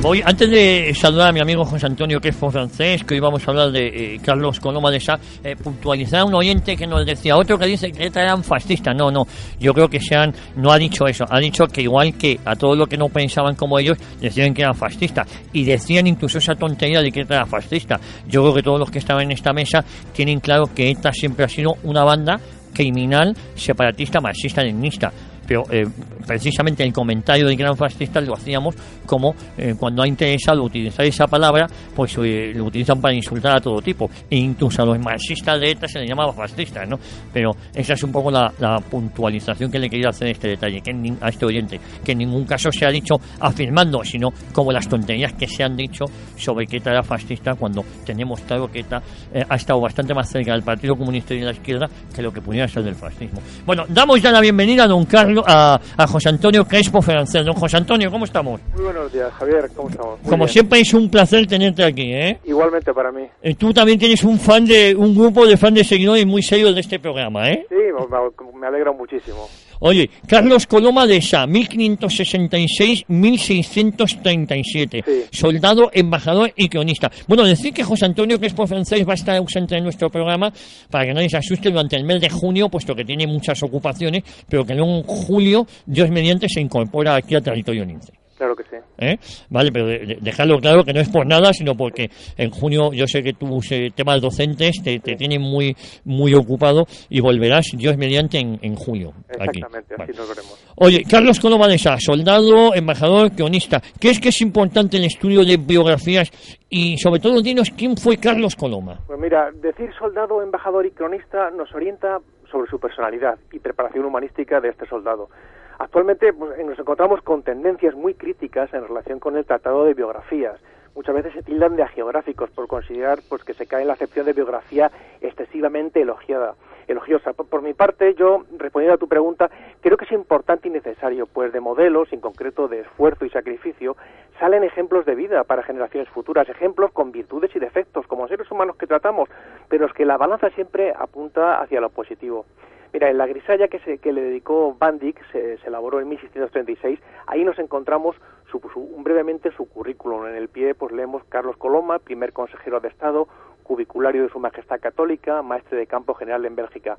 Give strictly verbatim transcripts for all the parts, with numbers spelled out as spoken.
Voy, antes de saludar a mi amigo José Antonio Crespo Francés, que hoy vamos a hablar de eh, Carlos Coloma de Sá, eh, puntualizar a un oyente que nos decía, otro que dice que ETA eran fascistas. No, no, yo creo que sean, no ha dicho eso, ha dicho que igual que a todos los que no pensaban como ellos, decían que eran fascistas, y decían incluso esa tontería de que ETA era fascista. Yo creo que todos los que estaban en esta mesa tienen claro que ETA siempre ha sido una banda criminal, separatista, marxista-leninista. Pero eh, precisamente el comentario de que eran fascistas lo hacíamos como eh, cuando ha interesado utilizar esa palabra, pues eh, lo utilizan para insultar a todo tipo, e incluso a los marxistas de ETA se les llamaba fascistas, ¿no? Pero esa es un poco la, la puntualización que le quería hacer este detalle, que en, a este oyente, que en ningún caso se ha dicho afirmando, sino como las tonterías que se han dicho sobre que ETA era fascista, cuando tenemos claro que ETA eh, ha estado bastante más cerca del Partido Comunista y de la izquierda que lo que pudiera ser del fascismo. Bueno, damos ya la bienvenida a don Carlos A, a José Antonio Crespo Francés. Don José Antonio, ¿cómo estamos? Muy buenos días, Javier, ¿cómo estamos? Muy Como bien. siempre es un placer tenerte aquí, ¿eh? Igualmente para mí. Eh, tú también tienes un fan de un grupo de fans de seguidores muy serios de este programa, ¿eh? Sí, me, me alegra muchísimo. Oye, Carlos Coloma de Sá, mil quinientos sesenta y seis a mil seiscientos treinta y siete, sí. Soldado, embajador y cronista. Bueno, decir que José Antonio Crespo Francés va a estar ausente en nuestro programa para que nadie se asuste durante el mes de junio, puesto que tiene muchas ocupaciones, pero que luego en julio, Dios mediante, se incorpora aquí a Territorio Lince. Claro que sí. ¿Eh? Vale, pero de, de, dejarlo claro que no es por nada, sino porque en junio yo sé que tus eh, temas docentes te, te tienen muy muy ocupado y volverás, Dios mediante, en, en julio. Exactamente, aquí. así vale. nos veremos. Oye, Carlos Coloma de Sá, soldado, embajador, cronista. ¿Qué es que es importante el estudio de biografías y, sobre todo, dinos quién fue Carlos Coloma? Pues mira, decir soldado, embajador y cronista nos orienta sobre su personalidad y preparación humanística de este soldado. Actualmente pues, nos encontramos con tendencias muy críticas en relación con el tratado de biografías. Muchas veces se tildan de agiográficos por considerar pues que se cae en la acepción de biografía excesivamente elogiada, elogiosa. Por, por mi parte, yo, respondiendo a tu pregunta, creo que es importante y necesario, pues de modelos, en concreto de esfuerzo y sacrificio, salen ejemplos de vida para generaciones futuras, ejemplos con virtudes y defectos, como seres humanos que tratamos, pero es que la balanza siempre apunta hacia lo positivo. Mira, en la grisalla que, se, que le dedicó Van Dyck, se, se elaboró en mil seiscientos treinta y seis, ahí nos encontramos su, su, brevemente su currículum. En el pie pues leemos Carlos Coloma, primer consejero de Estado, cubiculario de Su Majestad Católica, maestre de campo general en Bélgica.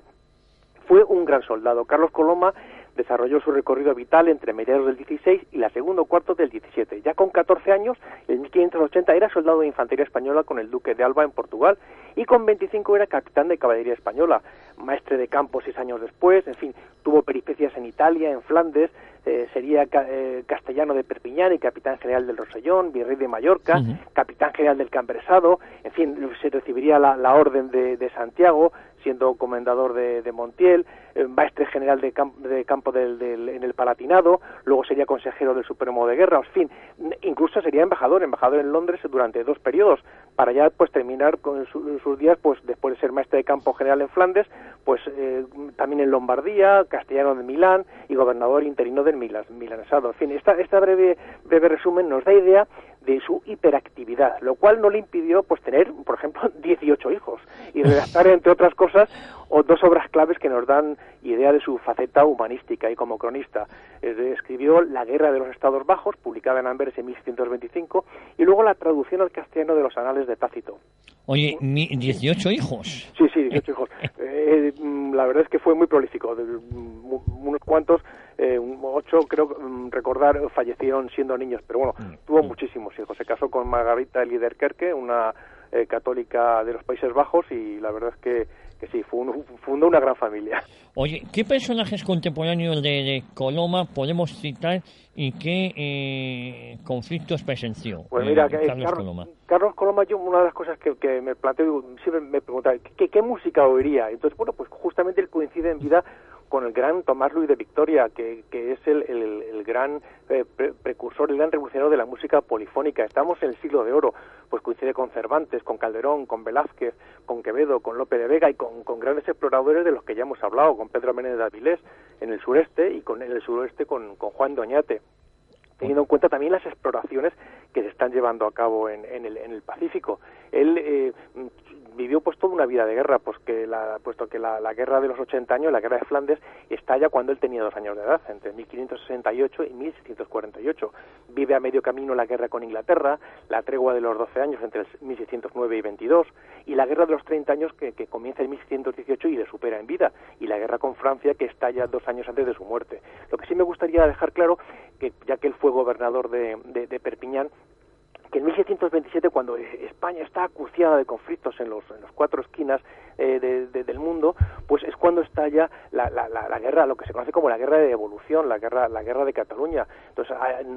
Fue un gran soldado. Carlos Coloma desarrolló su recorrido vital entre mediados del dieciséis y la segunda cuarto del diecisiete. Ya con catorce años, en mil quinientos ochenta era soldado de infantería española con el duque de Alba en Portugal y con veinticinco era capitán de caballería española, maestre de campo seis años después, en fin, tuvo peripecias en Italia, en Flandes, eh, sería ca eh, castellano de Perpiñán y capitán general del Rosellón, virrey de Mallorca, uh-huh. capitán general del Cambresado, en fin, se recibiría la, la orden de, de Santiago, siendo comendador de, de Montiel, eh, maestre general de, camp de campo del, del, en el Palatinado, luego sería consejero del Supremo de Guerra, en fin, incluso sería embajador, embajador en Londres durante dos periodos, para ya pues terminar con su, sus días, pues después de ser maestre de campo general en Flandes, pues eh, también en Lombardía, castellano de Milán y gobernador interino del Milan, milanesado. En fin, esta, esta breve, breve resumen nos da idea de su hiperactividad, lo cual no le impidió pues tener, por ejemplo, dieciocho hijos y redactar, entre otras cosas, o dos obras claves que nos dan idea de su faceta humanística y como cronista. Eh, escribió La Guerra de los Estados Bajos, publicada en Amberes en mil seiscientos veinticinco, y luego la traducción al castellano de los Anales de Tácito. Oye, dieciocho hijos. Sí, sí, dieciocho hijos. Eh, la verdad es que fue muy prolífico. De, unos cuantos, eh, ocho creo recordar, fallecieron siendo niños, pero bueno, mm. tuvo muchísimos hijos. Se casó con Margarita Liederkerke, una eh, católica de los Países Bajos, y la verdad es que, que sí, fue un, fundó una gran familia. Oye, ¿qué personajes contemporáneos de, de Coloma podemos citar y qué eh, conflictos presenció? Pues mira, eh, que, Carlos Car Coloma. Carlos Coloma, yo una de las cosas que, que me planteo, siempre me preguntaba, ¿qué, qué música oiría? Entonces, bueno, pues justamente él coincide en vida con el gran Tomás Luis de Victoria, que, que es el, el, el gran eh, pre precursor, el gran revolucionario de la música polifónica. Estamos en el siglo de oro, pues coincide con Cervantes, con Calderón, con Velázquez, con Quevedo, con Lope de Vega y con, con grandes exploradores de los que ya hemos hablado, con Pedro Menéndez de Avilés en el sureste y con en el suroeste con, con Juan de Oñate, teniendo en cuenta también las exploraciones que se están llevando a cabo en, en, el, en el Pacífico. Él eh, vivió pues toda la vida de guerra, pues que la, puesto que la, la guerra de los ochenta años, la guerra de Flandes, estalla cuando él tenía dos años de edad, entre mil quinientos sesenta y ocho y mil seiscientos cuarenta y ocho. Vive a medio camino la guerra con Inglaterra, la tregua de los doce años entre el mil seiscientos nueve y veintidós, y la guerra de los treinta años que, que comienza en mil seiscientos dieciocho y le supera en vida, y la guerra con Francia que estalla dos años antes de su muerte. Lo que sí me gustaría dejar claro, que ya que él fue gobernador de, de, de Perpiñán, que en mil seiscientos veintisiete, cuando España está acuciada de conflictos en los, en los cuatro esquinas eh, de, de, del mundo, pues es cuando estalla la, la, la, la guerra, lo que se conoce como la guerra de devolución, la guerra, la guerra de Cataluña. Entonces,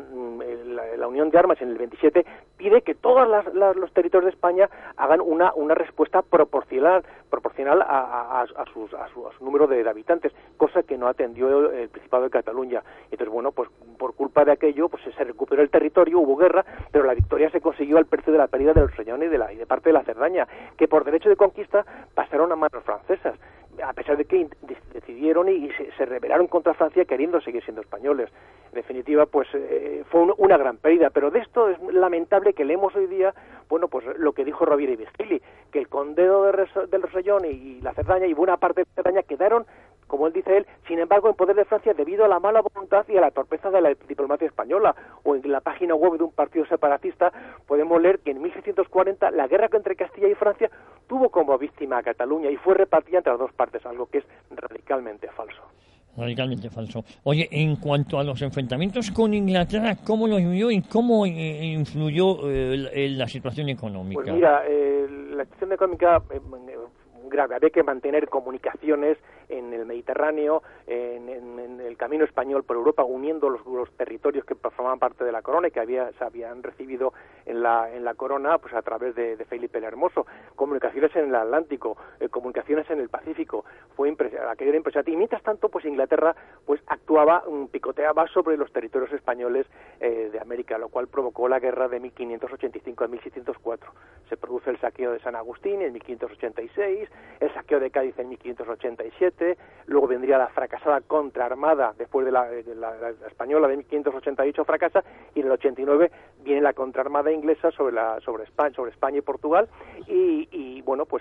la, la Unión de Armas en el veintisiete pide que todos las, las, los territorios de España hagan una, una respuesta proporcional, proporcional a, a, a, sus, a, su, a su número de, de habitantes, cosa que no atendió el, el Principado de Cataluña. Entonces, bueno, pues por culpa de aquello, pues se recuperó el territorio, hubo guerra, pero la victoria se consiguió al precio de la pérdida de los Reñones y de, la, y de parte de la Cerdaña, que por derecho de conquista pasaron a manos francesas, a pesar de que decidieron y se, se rebelaron contra Francia queriendo seguir siendo españoles. En definitiva, pues eh, fue un, una gran pérdida, pero de esto es lamentable que leemos hoy día, bueno, pues lo que dijo Rovira y Virgili, que el condado de, Res, de los Reñones y la Cerdaña y buena parte de la Cerdaña quedaron, como él dice él, sin embargo, en poder de Francia debido a la mala voluntad y a la torpeza de la diplomacia española. O en la página web de un partido separatista podemos leer que en mil seiscientos cuarenta la guerra entre Castilla y Francia tuvo como víctima a Cataluña y fue repartida entre las dos partes, algo que es radicalmente falso. Radicalmente falso. Oye, en cuanto a los enfrentamientos con Inglaterra, ¿cómo los vivió y cómo eh, influyó eh, en la situación económica? Pues mira, eh, la situación económica eh, grave. Había que mantener comunicaciones en el Mediterráneo, en, en, en el camino español por Europa, uniendo los, los territorios que formaban parte de la corona y que había, se habían recibido en la, en la corona pues a través de, de Felipe el Hermoso. Comunicaciones en el Atlántico, eh, comunicaciones en el Pacífico. Fue impresionante, aquello era impresionante. Y mientras tanto, pues Inglaterra pues actuaba, um, picoteaba sobre los territorios españoles eh, de América, lo cual provocó la guerra de mil quinientos ochenta y cinco a mil seiscientos cuatro. Se produce el saqueo de San Agustín en mil quinientos ochenta y seis, el saqueo de Cádiz en mil quinientos ochenta y siete, luego vendría la fracasada contraarmada después de la, de la, la española de mil quinientos ochenta y ocho fracasa, y en el ochenta y nueve viene la contraarmada inglesa sobre la sobre España, sobre España y Portugal, y, y bueno, pues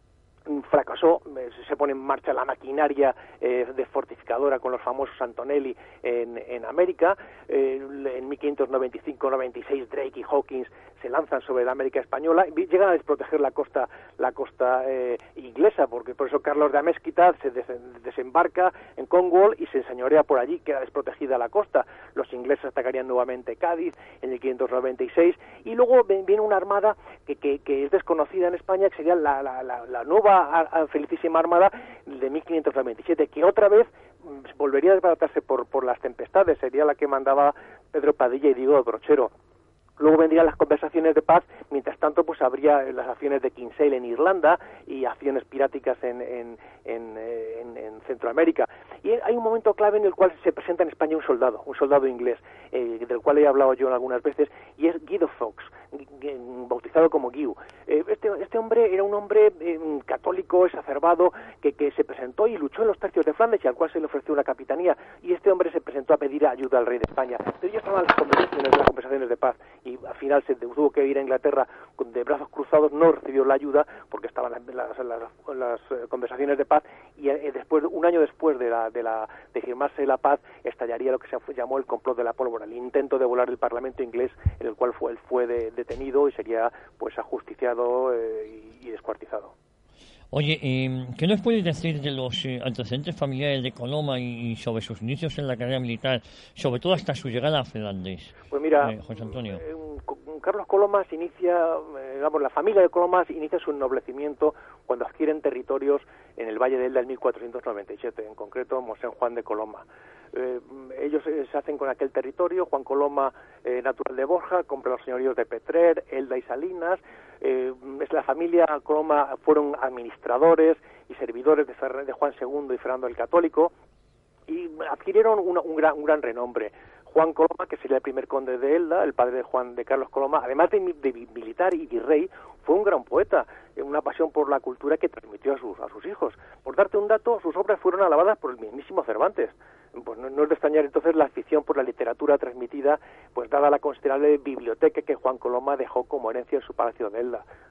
fracasó, se pone en marcha la maquinaria eh, de fortificadora con los famosos Antonelli en, en América. Eh, en mil quinientos noventa y cinco noventa y seis Drake y Hawkins se lanzan sobre la América española, llegan a desproteger la costa la costa eh, inglesa, porque por eso Carlos de Amezquita se des desembarca en Cornwall y se enseñorea por allí, queda desprotegida la costa. Los ingleses atacarían nuevamente Cádiz en mil quinientos noventa y seis, y luego viene una armada que, que, que es desconocida en España, que sería la, la, la, la nueva a, a felicísima armada de mil quinientos noventa y siete, que otra vez volvería a desbaratarse por, por las tempestades, sería la que mandaba Pedro Padilla y Diego Brochero. Luego vendrían las conversaciones de paz, mientras tanto pues habría las acciones de Kinsale en Irlanda y acciones piráticas en, en, en, en, en Centroamérica. Y hay un momento clave en el cual se presenta en España un soldado, un soldado inglés, eh, del cual he hablado yo algunas veces, y es Guido Fawkes, bautizado como Guiu. Eh, este, este hombre era un hombre eh, católico, exacerbado, que, que se presentó y luchó en los tercios de Flandes y al cual se le ofreció una capitanía, y este hombre se presentó a pedir ayuda al rey de España. Pero ya estaban las conversaciones, las conversaciones de paz, y al final se tuvo que ir a Inglaterra de brazos cruzados, no recibió la ayuda porque estaban las, las, las, las conversaciones de paz, y eh, después, un año después de, la, de, la, de firmarse la paz, estallaría lo que se llamó el complot de la pólvora, el intento de volar el Parlamento inglés, en el cual fue, él fue de, detenido y sería pues ajusticiado eh, y, y descuartizado. Oye, eh, ¿qué nos puedes decir de los eh, antecedentes familiares de Coloma y, y sobre sus inicios en la carrera militar, sobre todo hasta su llegada a Flandes? Pues mira, eh, José Antonio. Eh, Carlos Colomas inicia, eh, digamos, la familia de Colomas inicia su ennoblecimiento cuando adquieren territorios en el Valle de Elda en mil cuatrocientos noventa y siete, en concreto Mosén Juan de Coloma. Eh, ellos eh, se hacen con aquel territorio. Juan Coloma, eh, natural de Borja, compra los señoríos de Petrer, Elda y Salinas. Eh, es la familia Coloma, fueron administradores y servidores de, Fer de Juan segundo y Fernando el Católico, y adquirieron una, un, gran, un gran renombre. Juan Coloma, que sería el primer conde de Elda, el padre de Juan de Carlos Coloma, además de, de militar y virrey, fue un gran poeta, una pasión por la cultura que transmitió a sus, a sus hijos. Por darte un dato, sus obras fueron alabadas por el mismísimo Cervantes. Pues no, no es de extrañar entonces la afición por la literatura transmitida, pues dada la considerable biblioteca que Juan Coloma dejó como herencia en su palacio de Elda.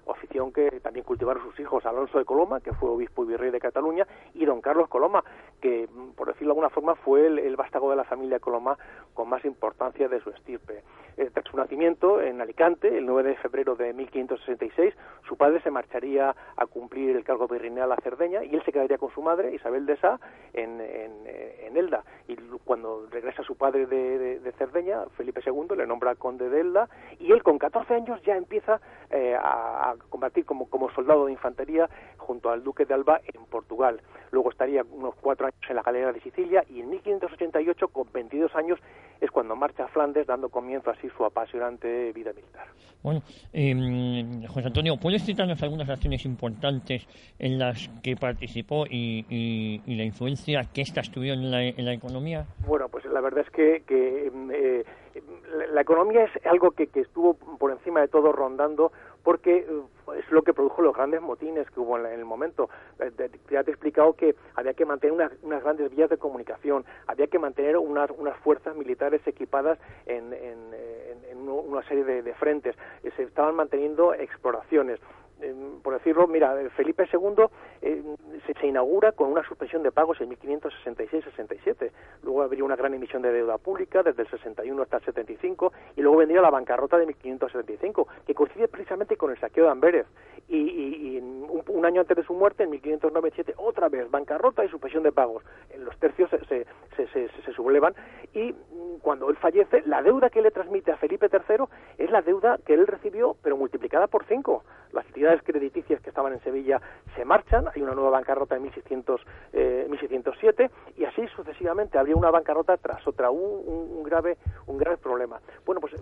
afición que también cultivaron sus hijos, Alonso de Coloma, que fue obispo y virrey de Cataluña, y don Carlos Coloma, que, por decirlo de alguna forma, fue el, el vástago de la familia Coloma con más importancia de su estirpe. Eh, tras su nacimiento en Alicante, el nueve de febrero de mil quinientos sesenta y seis, su padre se marcharía a cumplir el cargo virreinal a Cerdeña y él se quedaría con su madre, Isabel de Sá, en, en, en Elda. Y cuando regresa su padre de, de, de Cerdeña, Felipe segundo, le nombra conde de Elda, y él con catorce años ya empieza eh, a, a combatir como, como soldado de infantería junto al duque de Alba en Portugal. Luego estaría unos cuatro años en la galera de Sicilia y en mil quinientos ochenta y ocho, con veintidós años, es cuando marcha a Flandes, dando comienzo así su apasionante vida militar. Bueno, eh, José Antonio, ¿puedes citarnos algunas acciones importantes en las que participó y, y, y la influencia que estas tuvieron en la, en la economía? Bueno, pues la verdad es que, que eh, la, la economía es algo que, que estuvo por encima de todo rondando, porque eh, es lo que produjo los grandes motines que hubo en, la, en el momento. Eh, te, ya te he explicado que había que mantener unas, unas grandes vías de comunicación, había que mantener unas, unas fuerzas militares equipadas en, en, en, en una serie de, de frentes, eh, se estaban manteniendo exploraciones. Eh, por decirlo, mira, Felipe segundo eh, se, se inaugura con una suspensión de pagos en mil quinientos sesenta y seis sesenta y siete, luego habría una gran emisión de deuda pública desde el sesenta y uno hasta el setenta y cinco, y luego vendría la bancarrota de mil quinientos setenta y cinco, que coincide precisamente con el saqueo de Amberes, y, y, y un, un año antes de su muerte, en mil quinientos noventa y siete, otra vez bancarrota y suspensión de pagos. Los tercios se, se, se, se, se sublevan, y cuando él fallece, la deuda que le transmite a Felipe tercero es la deuda que él recibió, pero multiplicada por cinco. Las entidades crediticias que estaban en Sevilla se marchan, hay una nueva bancarrota en mil seiscientos siete, y así sucesivamente habría una bancarrota tras otra, un, un, un grave un grave problema. Bueno, pues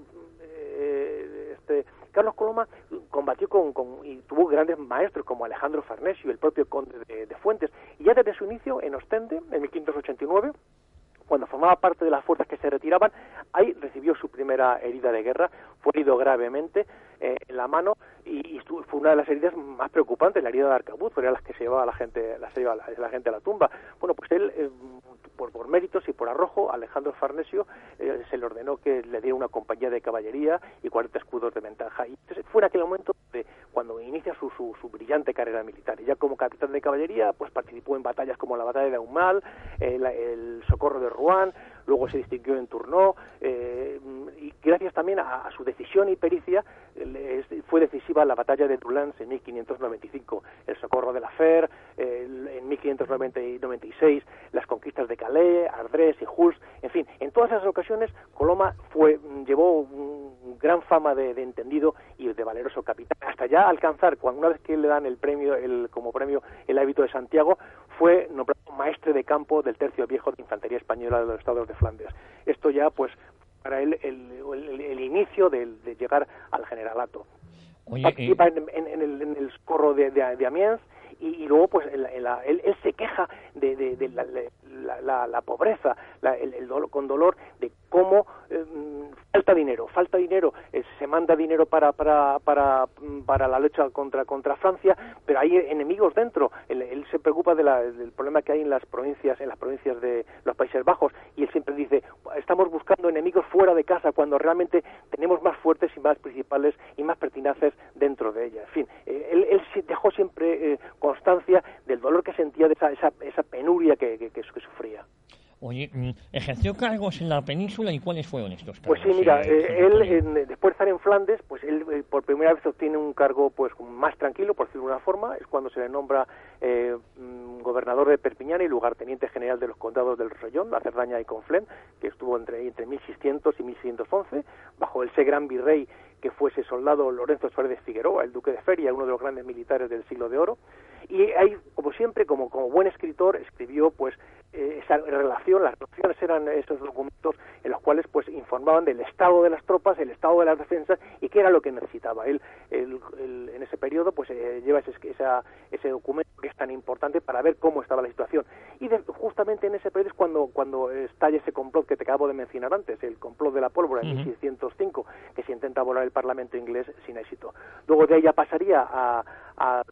eh, este Carlos Coloma combatió con, con y tuvo grandes maestros como Alejandro Farnesio, el propio conde de, de Fuentes, y ya desde su inicio en Ostende, en mil quinientos ochenta y nueve, cuando formaba parte de las fuerzas que se retiraban, ahí recibió su primera herida de guerra, fue herido gravemente eh, en la mano, y, y estuvo, fue una de las heridas más preocupantes, la herida de Arcabuz, porque era las que se llevaba la gente, las llevaba la, la gente a la tumba. Bueno, pues él, eh, por, por méritos y por arrojo, Alejandro Farnesio eh, se le ordenó que le diera una compañía de caballería y cuarenta escudos de ventaja. Y entonces fue en aquel momento de cuando inicia su, su, su brillante carrera militar. Y ya como capitán de caballería, pues participó en batallas como la batalla de Aumal, eh, la, el socorro de Rouen, luego se distinguió en Tournon, eh, y gracias también a, a su decisión y pericia, eh, fue decisiva la batalla de Doullens en mil quinientos noventa y cinco, el socorro de la Fer, eh, en mil quinientos noventa y seis, las conquistas de Calais, Ardres y Hulst, en fin, en todas esas ocasiones Coloma fue, llevó un gran fama de, de entendido y de valeroso capitán, hasta ya alcanzar, cuando una vez que le dan el premio, el, como premio el hábito de Santiago, fue nombrado maestre de campo del Tercio Viejo de Infantería Española de los Estados de Flandes. Esto ya, pues, para él el, el, el inicio de, de llegar al generalato. Oye, Participa eh... en, en, en, el, en el socorro de, de, de Amiens, y, y luego, pues, en la, en la, él, él se queja de, de, de la, la, la, la pobreza, la, el, el dolor, con dolor, de cómo eh, falta dinero, falta dinero, eh, se manda dinero para para para para la lucha contra contra Francia, pero hay enemigos dentro. Él, él se preocupa de la, del problema que hay en las provincias, en las provincias de los Países Bajos, y él siempre dice, estamos buscando enemigos fuera de casa cuando realmente tenemos más fuertes y más principales y más pertinaces dentro de ella. En fin, eh, él, él dejó siempre eh, constancia del dolor que sentía, de esa esa, esa penuria que, que, que, que sufría. Oye, ¿ejerció cargos en la península y cuáles fueron estos cargos? Pues sí, mira, eh, eh, él, en, después de estar en Flandes, pues él eh, por primera vez obtiene un cargo pues más tranquilo, por decirlo de una forma, es cuando se le nombra eh, gobernador de Perpiñán y lugarteniente general de los condados del Rosellón, la Cerdaña y Conflent, que estuvo entre, entre mil seiscientos y mil seiscientos once, bajo ese gran virrey que fue ese soldado Lorenzo Suárez de Figueroa, el duque de Feria, uno de los grandes militares del siglo de oro. Y ahí, como siempre, como, como buen escritor, escribió pues eh, esa relación, las relaciones eran esos documentos en los cuales pues informaban del estado de las tropas, el estado de las defensas y qué era lo que necesitaba. Él, él, él en ese periodo pues eh, lleva ese, esa, ese documento que es tan importante para ver cómo estaba la situación. Y de, justamente en ese periodo es cuando, cuando estalla ese complot que te acabo de mencionar antes, el complot de la pólvora en uh-huh. mil seiscientos cinco, que se intenta volar el Parlamento inglés sin éxito. Luego de ahí ya pasaría a A,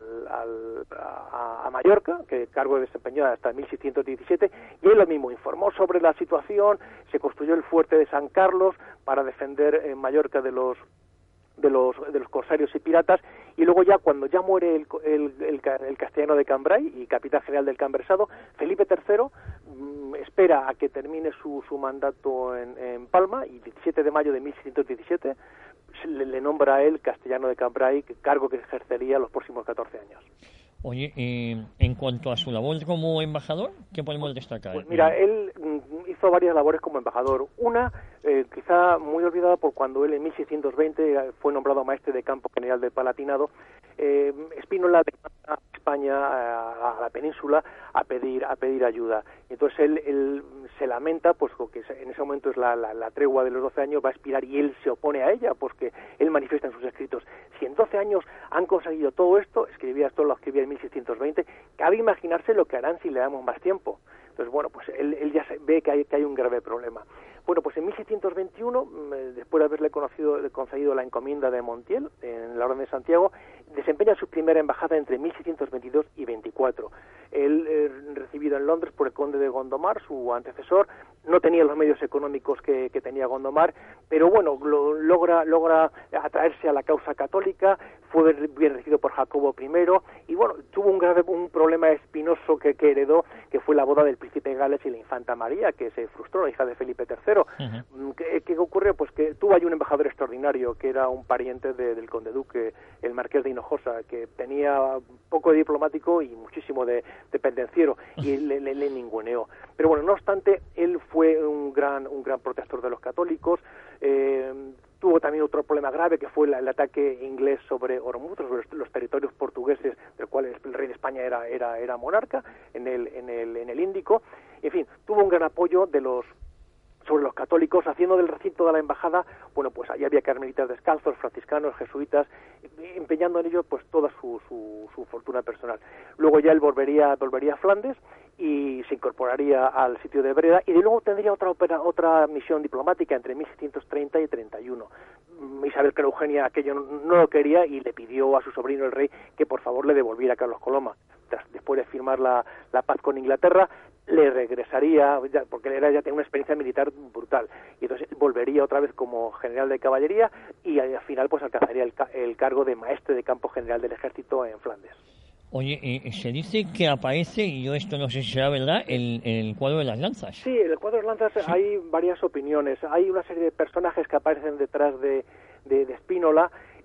a, a Mallorca, que cargo desempeñó hasta mil seiscientos diecisiete, y él lo mismo informó sobre la situación, se construyó el fuerte de San Carlos para defender en Mallorca de los de los de los corsarios y piratas, y luego ya cuando ya muere el, el, el, el castellano de Cambrai y capitán general del Cambresado, Felipe tercero mmm, espera a que termine su, su mandato en, en Palma, y el diecisiete de mayo de mil seiscientos diecisiete le, le nombra a él castellano de Cambrai, cargo que ejercería los próximos catorce años. Oye, eh, en cuanto a su labor como embajador, ¿qué podemos destacar? Pues mira, él mm, hizo varias labores como embajador. Una, eh, quizá muy olvidada por cuando él en mil seiscientos veinte fue nombrado maestre de campo general del Palatinado. Eh, Spínola demanda a España, a, a la península, a pedir a pedir ayuda. Entonces él, él se lamenta, pues que en ese momento es la, la, la tregua de los doce años, va a expirar y él se opone a ella, pues que él manifiesta en sus escritos: si en doce años han conseguido todo esto, escribía esto, lo escribía en mil seiscientos veinte, cabe imaginarse lo que harán si le damos más tiempo. Entonces, bueno, pues él, él ya ve que hay, que hay un grave problema. Bueno, pues en mil seiscientos veintiuno, después de haberle conocido, concedido la encomienda de Montiel en la Orden de Santiago, desempeña su primera embajada entre mil seiscientos veintidós y veinticuatro. Él, eh, recibido en Londres por el conde de Gondomar, su antecesor, no tenía los medios económicos que, que tenía Gondomar, pero bueno, lo, logra, logra atraerse a la causa católica, fue bien recibido por Jacobo primero, y bueno, tuvo un grave un problema espinoso que, que heredó, que fue la boda del príncipe de Gales y la infanta María, que se frustró, la hija de Felipe tercero. Uh-huh. ¿Qué, ¿Qué ocurrió? Pues que tuvo ahí un embajador extraordinario, que era un pariente de, del conde duque, el marqués de Hinojosa, que tenía poco de diplomático y muchísimo de, de pendenciero, y le, le, le ninguneó. Pero bueno, no obstante, él fue un gran, un gran protector de los católicos. eh, Tuvo también otro problema grave, que fue la, el ataque inglés sobre Ormuz, sobre los, los territorios portugueses, del cual el, el rey de España era, era, era monarca, en el, en, el, en el Índico. En fin, tuvo un gran apoyo de los sobre los católicos, haciendo del recinto de la embajada, bueno, pues allí había carmelitas descalzos, franciscanos, jesuitas, empeñando en ello pues toda su, su, su fortuna personal. Luego ya él volvería, volvería a Flandes y se incorporaría al sitio de Breda, y de luego tendría otra opera, otra misión diplomática entre mil seiscientos treinta y treinta y uno. Isabel Clara Eugenia aquello no, no lo quería y le pidió a su sobrino el rey que por favor le devolviera a Carlos Coloma. Tras, después de firmar la, la paz con Inglaterra, le regresaría, ya, porque él era, ya tenía una experiencia militar brutal, y entonces volvería otra vez como general de caballería, y al final pues alcanzaría el, el cargo de maestre de campo general del ejército en Flandes. Oye, eh, se dice que aparece, y yo esto no sé si será verdad, el, el cuadro de las lanzas. Sí, en el cuadro de las lanzas sí. Hay varias opiniones. Hay una serie de personajes que aparecen detrás de, de, de Spínola,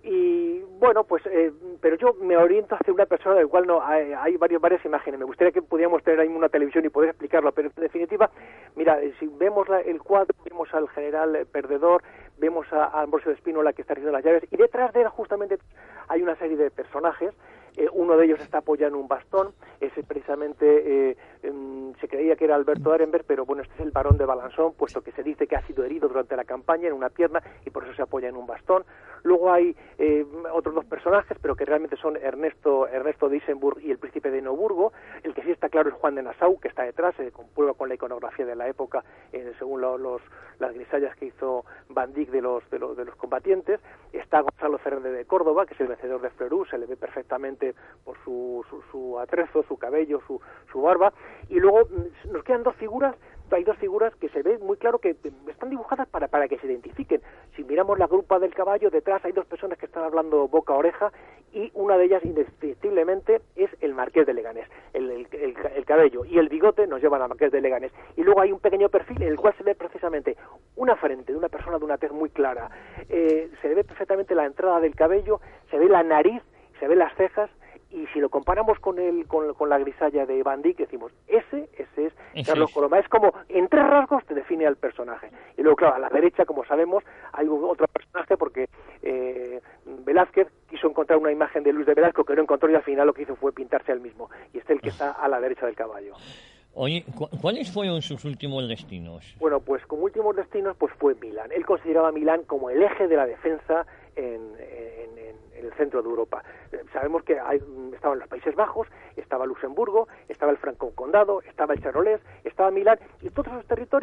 y bueno, pues, eh, pero yo me oriento hacia una persona del cual no hay, hay varios, varias imágenes. Me gustaría que pudiéramos tener ahí una televisión y poder explicarlo, pero en definitiva, mira, si vemos la, el cuadro, vemos al general perdedor, vemos a, a Ambrosio de Spínola que está haciendo las llaves, y detrás de él justamente hay una serie de personajes. Eh, uno de ellos está apoyando un bastón, ese precisamente eh, eh, se creía que era Alberto Arenberg, pero bueno, este es el barón de Balanzón, puesto que se dice que ha sido herido durante la campaña en una pierna y por eso se apoya en un bastón. Luego hay eh, otros dos personajes, pero que realmente son Ernesto Ernesto de Isenburg y el príncipe de Noburgo. El que sí está claro es Juan de Nassau, que está detrás, se eh, comprueba con la iconografía de la época, eh, según lo, los, las grisallas que hizo Van Dyck de los, de los, de los combatientes. Está Gonzalo Fernández de Córdoba, que es el vencedor de Fleurus, se le ve perfectamente por su, su, su atrezo, su cabello, su, su barba, y luego nos quedan dos figuras, hay dos figuras que se ve muy claro que están dibujadas para, para que se identifiquen. Si miramos la grupa del caballo, detrás hay dos personas que están hablando boca a oreja, y una de ellas indefectiblemente es el marqués de Leganés. El, el, el, el cabello y el bigote nos llevan al marqués de Leganés, y luego hay un pequeño perfil en el cual se ve precisamente una frente de una persona de una tez muy clara, eh, se ve perfectamente la entrada del cabello, se ve la nariz, se ve las cejas, y si lo comparamos con el con, con la grisalla de Van Dyck, decimos, ese, ese es ese Carlos es. Coloma. Es como, en tres rasgos te define al personaje. Y luego, claro, a la derecha, como sabemos, hay otro personaje, porque eh, Velázquez quiso encontrar una imagen de Luis de Velasco que no encontró, y al final lo que hizo fue pintarse al mismo. Y este es el que está a la derecha del caballo. Oye, ¿cuáles fueron sus últimos destinos? Bueno, pues como últimos destinos pues fue Milán. Él consideraba Milán como el eje de la defensa en, en, en el centro de Europa. Sabemos que hay, estaban los Países Bajos, estaba Luxemburgo, estaba el Franco Condado, estaba el Charolés, estaba Milán, y todos esos territorios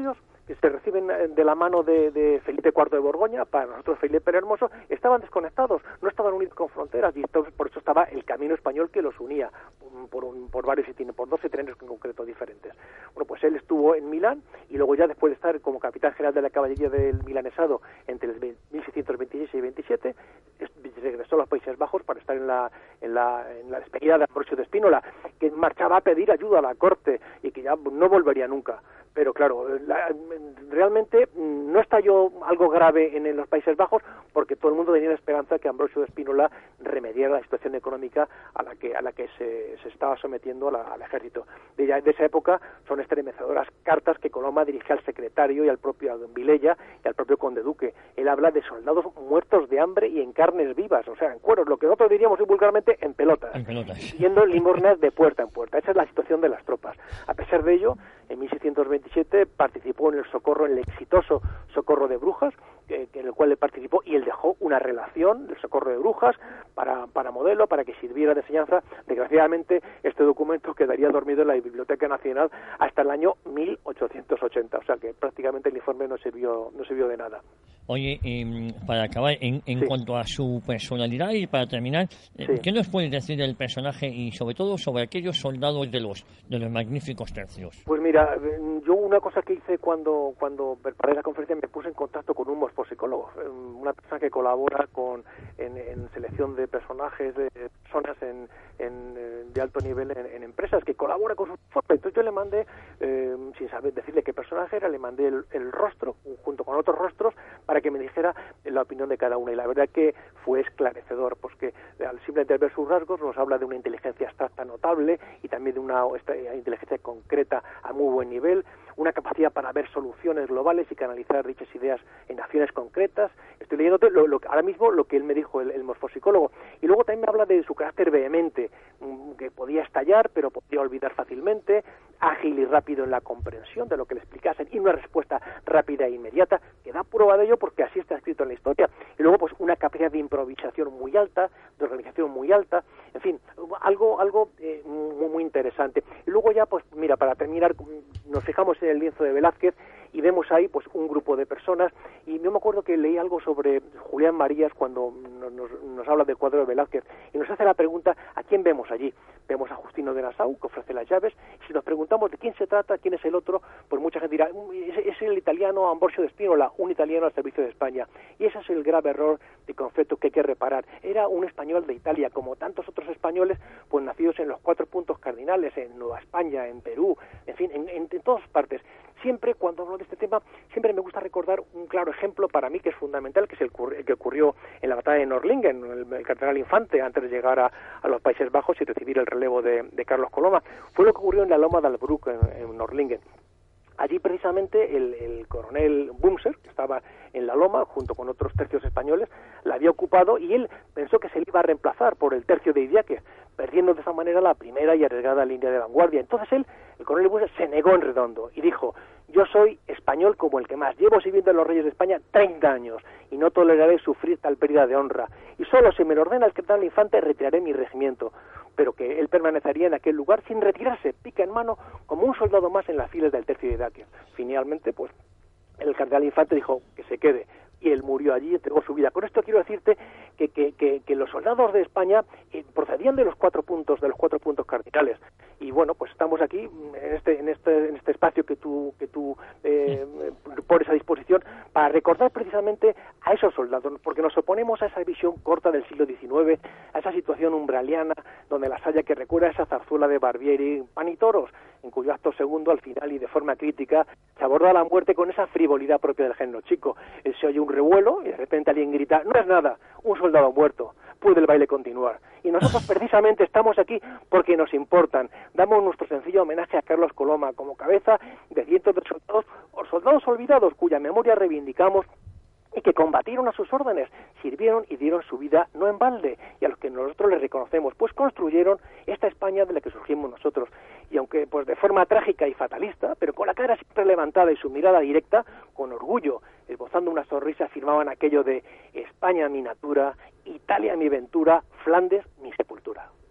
que se reciben de la mano de, de Felipe cuarto de Borgoña, para nosotros Felipe el Hermoso, estaban desconectados, no estaban unidos con fronteras, y esto, por eso estaba el camino español que los unía, por, un, por varios por doce trenes en concreto diferentes. Bueno, pues él estuvo en Milán, y luego ya después de estar como capitán general de la caballería del milanesado entre el mil seiscientos veintiséis y veintisiete, regresó a los Países Bajos para estar en la, en la, en la despedida de Ambrosio de Spínola, que marchaba a pedir ayuda a la corte y que ya no volvería nunca. Pero claro, la, realmente no estalló algo grave en, en los Países Bajos, porque todo el mundo tenía la esperanza que Ambrosio de Spínola remediara la situación económica a la que a la que se, se estaba sometiendo a la, al ejército. De, ya, de esa época son estremecedoras cartas que Coloma dirige al secretario y al propio Vilella y al propio conde duque. Él habla de soldados muertos de hambre y en carnes vivas, o sea, en cueros, lo que nosotros diríamos vulgarmente en pelotas, en pelotas. yendo limosnas de puerta en puerta. Esa es la situación de las tropas. A pesar de ello, en mil seiscientos veintisiete participó en el socorro, en el exitoso socorro de Brujas, que, que en el cual le participó, y él dejó una relación del socorro de Brujas para, para modelo, para que sirviera de enseñanza. Desgraciadamente, este documento quedaría dormido en la Biblioteca Nacional hasta el año mil ochocientos ochenta, o sea que prácticamente el informe no sirvió, no sirvió de nada. Oye, eh, para acabar, en, en sí. cuanto a su personalidad y para terminar, eh, sí. ¿qué nos puedes decir del personaje y sobre todo sobre aquellos soldados de los de los magníficos tercios? Pues mira, yo una cosa que hice cuando cuando preparé la conferencia, me puse en contacto con un morfosicólogo, una persona que colabora con en, en selección de personajes, de personas en, en de alto nivel en, en empresas, que colabora con su informe. Entonces yo le mandé, eh, sin saber decirle qué personaje era, le mandé el, el rostro junto con otros rostros para que me dijera la opinión de cada una, y la verdad que fue esclarecedor, pues que al simplemente ver sus rasgos nos habla de una inteligencia abstracta notable y también de una esta, inteligencia concreta a muy buen nivel, una capacidad para ver soluciones globales y canalizar dichas ideas en acciones concretas. Estoy leyéndote lo, lo, ahora mismo lo que él me dijo, el, el morfosicólogo, y luego también me habla de su carácter vehemente, que podía estallar pero podía olvidar fácilmente, ágil y rápido en la comprensión de lo que le explicasen y una respuesta rápida e inmediata, que da prueba de ello porque así está escrito en la historia. Y luego pues una capacidad de improvisación muy alta, de organización muy alta, en fin, algo algo eh, muy, muy interesante. Y luego ya pues mira, para terminar, nos fijamos en el lienzo de Velázquez y vemos ahí pues un grupo de personas, y yo me acuerdo que leí algo sobre Julián Marías cuando nos, nos, nos habla del cuadro de Velázquez y nos hace la pregunta: ¿a quién vemos allí? Vemos a Justino de Nassau, que ofrece las llaves, y si nos preguntamos de quién se trata, quién es el otro, pues mucha gente dirá, es, es el italiano Ambrosio de Spínola, un italiano al servicio de España, y ese es el grave error de concepto que hay que reparar. Era un español de Italia, como tantos otros españoles, pues nacidos en los cuatro puntos cardinales, en Nueva España, en Perú, en fin, en, en, en todas partes. Siempre, cuando hablo de este tema, siempre me gusta recordar un claro ejemplo para mí que es fundamental, que es el, el que ocurrió en la batalla de Nördlingen, el, el cardenal Infante, antes de llegar a, a los Países Bajos y recibir el relevo de, de Carlos Coloma. Fue lo que ocurrió en la loma de Albruck, en, en Nördlingen. Allí precisamente el, el coronel Bumser, que estaba en la loma junto con otros tercios españoles, la había ocupado y él pensó que se le iba a reemplazar por el tercio de Idiáquez, perdiendo de esa manera la primera y arriesgada línea de vanguardia. Entonces él, el coronel Bumser, se negó en redondo y dijo: yo soy español como el que más, llevo sirviendo a los reyes de España treinta años y no toleraré sufrir tal pérdida de honra, y solo si me lo ordena el cardenal Infante retiraré mi regimiento. Pero que él permanecería en aquel lugar sin retirarse, pica en mano, como un soldado más en las filas del tercio de Idiáquez. Finalmente, pues, el cardenal Infante dijo que se quede, y él murió allí y entregó su vida. Con esto quiero decirte que, que, que, que los soldados de España eh, procedían de los cuatro puntos, de los cuatro puntos cardinales. Y bueno, pues estamos aquí en este, en este, en este espacio que tú, que tú eh, pones a disposición para recordar precisamente a esos soldados, porque nos oponemos a esa visión corta del siglo diecinueve, a esa situación umbraliana donde la Salle que recuerda esa zarzuela de Barbieri, Pan y Toros, en cuyo acto segundo, al final y de forma crítica, se aborda la muerte con esa frivolidad propia del género chico. Eh, se oye un revuelo y de repente alguien grita: no es nada, un soldado muerto, puede el baile continuar. Y nosotros precisamente estamos aquí porque nos importan. Damos nuestro sencillo homenaje a Carlos Coloma como cabeza de cientos de soldados o soldados olvidados cuya memoria reivindicamos y que combatieron a sus órdenes, sirvieron y dieron su vida no en balde, y a los que nosotros les reconocemos, pues construyeron esta España de la que surgimos nosotros. Y aunque pues de forma trágica y fatalista, pero con la cara siempre levantada y su mirada directa, con orgullo, esbozando una sonrisa, afirmaban aquello de: España mi natura, Italia mi ventura, Flandes mi sepultura.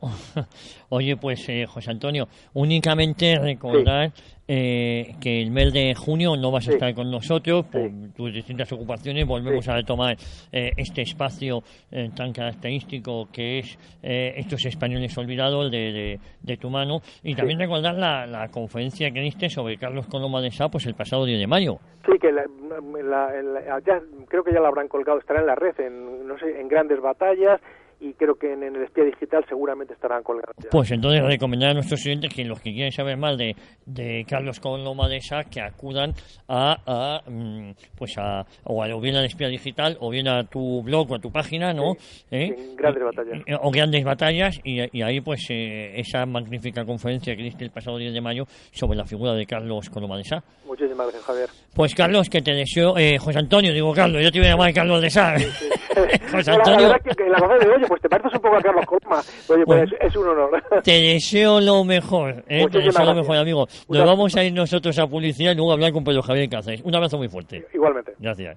Oye, pues eh, José Antonio, únicamente recordar sí. eh, que el mes de junio no vas a sí. estar con nosotros por sí. tus distintas ocupaciones. Volvemos sí. a retomar eh, este espacio eh, tan característico que es eh, estos españoles olvidados de, de, de tu mano. Y también sí. recordar la, la conferencia que diste sobre Carlos Coloma de Sá, pues el pasado diez de mayo. Sí, que la, la, la, ya, creo que ya la habrán colgado, estará en la red, en, no sé, en Grandes Batallas. Y creo que en, en el Espía Digital seguramente estarán colgados ya. Pues entonces recomendar a nuestros clientes que los que quieren saber más de, de Carlos Coloma de Sá, que acudan a, a pues a o, a, o bien al Espía Digital o bien a tu blog o a tu página, ¿no? Sí, ¿Eh? En Grandes Batallas. Y, o Grandes Batallas y, y ahí pues eh, esa magnífica conferencia que diste el pasado diez de mayo sobre la figura de Carlos Coloma de Sá. Muchísimas gracias, Javier. Pues Carlos, que te deseo, eh, José Antonio, digo Carlos, yo te voy a llamar Carlos de Sá. Sí, sí. José Antonio. La, la verdad que, que la cosa de oye, pues te pareces un poco a Carlos Coloma. Oye, pues bueno, es, es un honor. Te deseo lo mejor, ¿eh? Te deseo lo mejor, amigo. Nos Muchas vamos a ir nosotros a publicidad y luego a hablar con Pedro Javier Cáceres. Un abrazo muy fuerte. Igualmente. Gracias.